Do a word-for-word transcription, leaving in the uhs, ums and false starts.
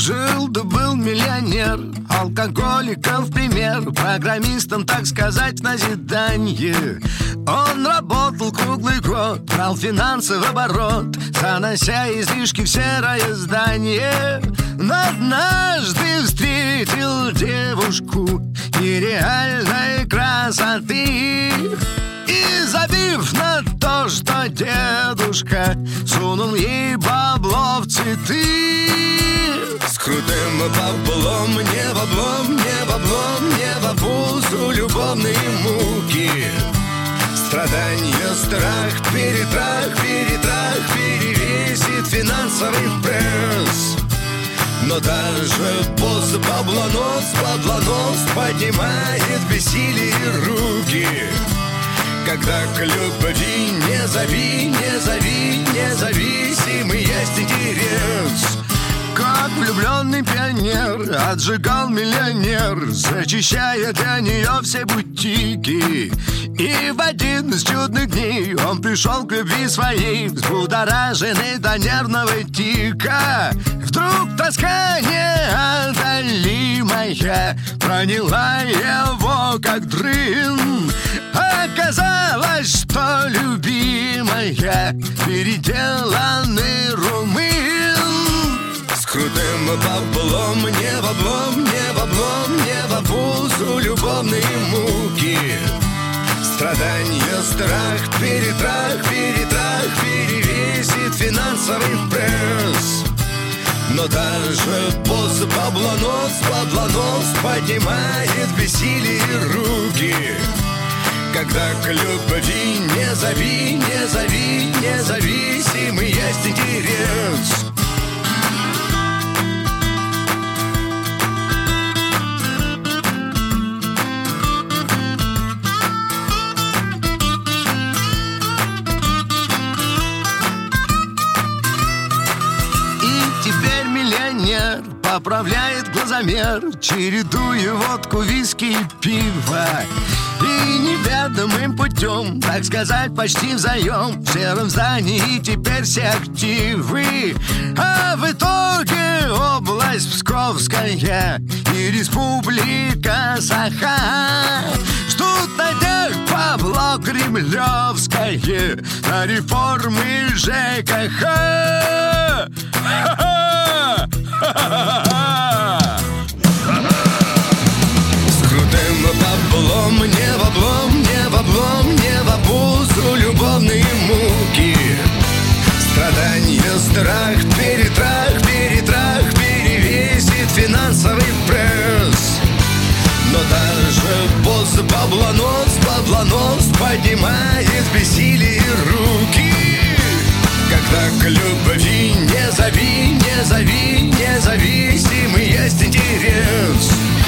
Жил да был миллионер, алкоголиком в пример, программистом, так сказать, в назидание. Он работал круглый год, брал финансы в оборот, занося излишки в серое здание. Но однажды встретил девушку нереальной красоты, и, забив на то, что дедушка сунул ей бабло в цветы. С крутым баблом, не в облом, не в облом, не в обузу любовные муки, страдания, страх, перетрах, перетрах перевесит финансовый пресс. Но даже после баблонос, баблонос поднимает бессилие руки, когда к любви не зови, не зови, независимый есть интерес. Как влюбленный пионер отжигал миллионер, зачищая для нее все бутики. И в один из чудных дней он пришел к любви своей, взбудораженный до нервного тика. Вдруг тоска неодолимая проняла его, как дрын. Оказалось, что любимая переделанный румын. С крутым баблом, не в облом, не в облом, не в обузу любовные муки, страдания, страх, перетрах, перетрах перевесит финансовый пресс. Но даже после баблонос, баблонос поднимает бессилие руки, когда к любви не зови, не зови, независимый есть интерес. Поправляет глазомер, чередуя водку, виски и пиво. И неведомым путем, так сказать, почти взаим, в сером здании теперь все активы. А в итоге область Псковская и республика Саха ждут на днях бабло кремлевское на реформы ЖКХ. С крутым баблом, не в облом, не в облом, не в обузу любовные муки, страдания, страх, перетрах, перетрах перевесит финансовый пресс. Но даже после баблонос, баблонос поднимает бессилие руки, когда к любви не зови, не зови, независимый есть интерес.